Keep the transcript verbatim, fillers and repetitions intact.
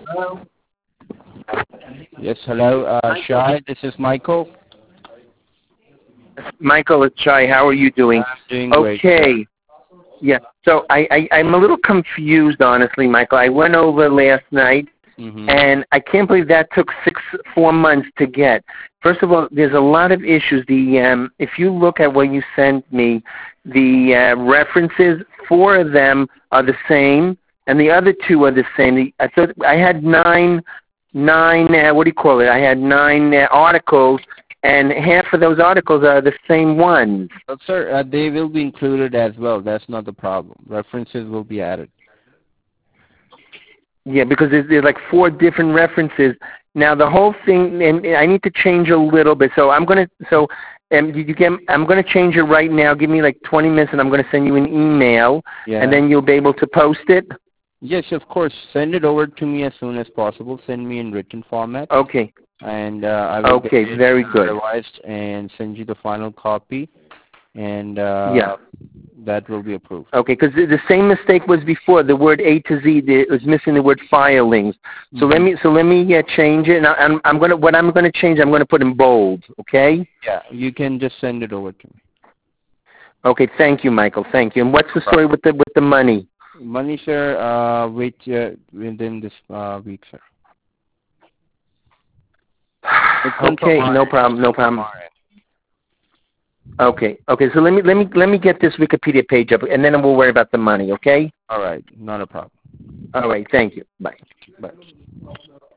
Yes, hello, uh, Shai. This is Michael. Michael, it's Shai. How are you doing? I'm doing great. Okay. Yeah. So I, I I'm a little confused, honestly, Michael. I went over last night, Mm-hmm. and I can't believe that took six four months to get. First of all, there's a lot of issues. The um, if you look at what you sent me, the uh, references, four of them are the same, and the other two are the same. The, I thought I had nine nine. Uh, what do you call it? I had nine uh, articles. And half of those articles are the same ones. Well, sir, uh, they will be included as well. That's not the problem. References will be added. Yeah, because there's, there's like four different references. Now the whole thing, and I need to change a little bit. So I'm gonna, so um, you get, I'm gonna change it right now. Give me like twenty minutes, and I'm gonna send you an email, Yeah. and then you'll be able to post it. Yes, of course. Send it over to me as soon as possible. Send me in written format. Okay. And uh, I will okay, get it very good. revised and send you the final copy, and uh, yeah. that will be approved. Okay, because the, the same mistake was before. The word A to Z, the, it was missing the word filings. So Mm-hmm. let me so let me uh, change it. And I, I'm I'm gonna what I'm gonna change. I'm gonna put in bold. Okay. Yeah, you can just send it over to me. Okay, thank you, Michael. Thank you. And what's the story with the with the money? Money, sir. Uh, wait uh, within this uh, week, sir. Okay, no problem, no problem. Okay, okay. So let me let me let me get this Wikipedia page up, and then we'll worry about the money. Okay. All right, not a problem. All right. Thank you. Bye. Bye.